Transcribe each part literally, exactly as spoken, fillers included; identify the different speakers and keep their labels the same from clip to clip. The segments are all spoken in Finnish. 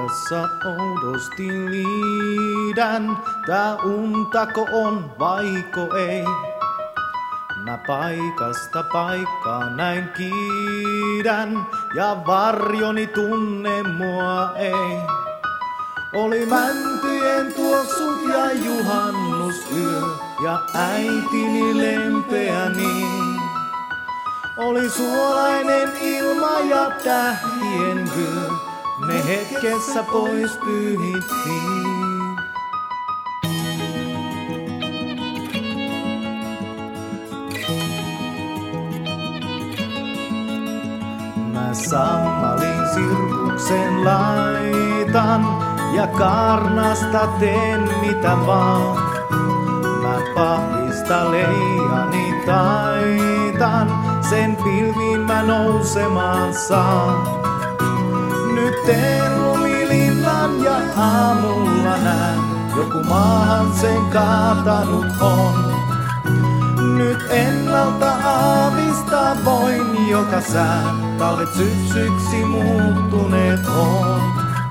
Speaker 1: Unhossa oudosti liidän, tää untako on vaiko ei? Mä paikasta paikkaan näin kiidän, ja varjoni tunne mua ei. Oli mäntyjen tuossut ja juhannusyö, ja äitini lempeä niin. Oli suolainen ilma ja tähtien vyö, ne hetkessä pois pyyhittiin. Mä sammalin sirkuksen laitan ja karnasta teen mitä vaan. Mä pahvista leijani taitan, sen pilviin mä nousemaan saan. Nyt teen lumilinnan ja aamulla näen, joku maahan sen kaatanut on. Nyt ennalta aavistaa voin joka sään, talvet syksyksi muuttuneet on.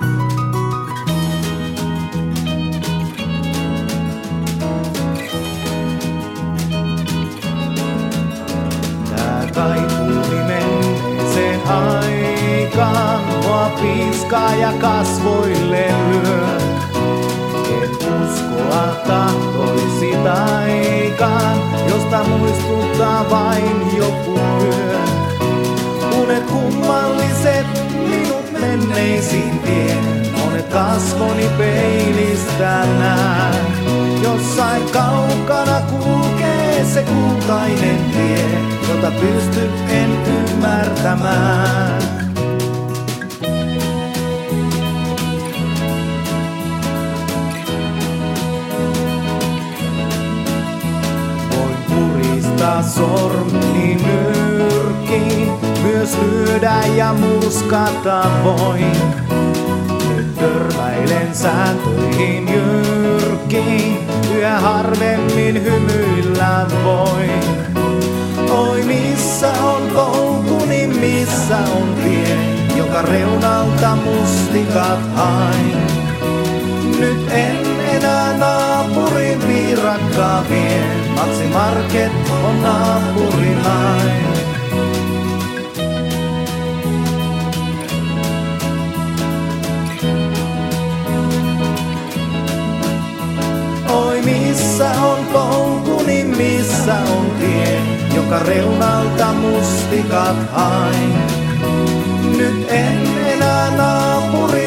Speaker 1: Tää kaipuuni menneeseen aikaan, mua piiskaa ja kasvoille lyö. En uskoa tahtoisi taikaan, josta muistuttaa vain joku yö. Unet kummalliset minut menneisiin vien, monet kasvoni peilistä näen. Jossain kaukana kulkee se kultainen tie, jota pysty en ymmärtämään. Voin puristaa sormini nyrkkiin, myös lyödä ja murskata voin. Nyt törmäilen sääntöihin jyrkkiin, yhä harvemmin hymyillä voin. Oi missä on polkuni, missä on tie, joka reunalta mustikat hain. Nyt en enää naapurin piirakkaa vie, Maxi Market on naapurilain. Oi missä on polkuni, missä on tie, joka reunalta mustikat hain. Nyt en enää naapuri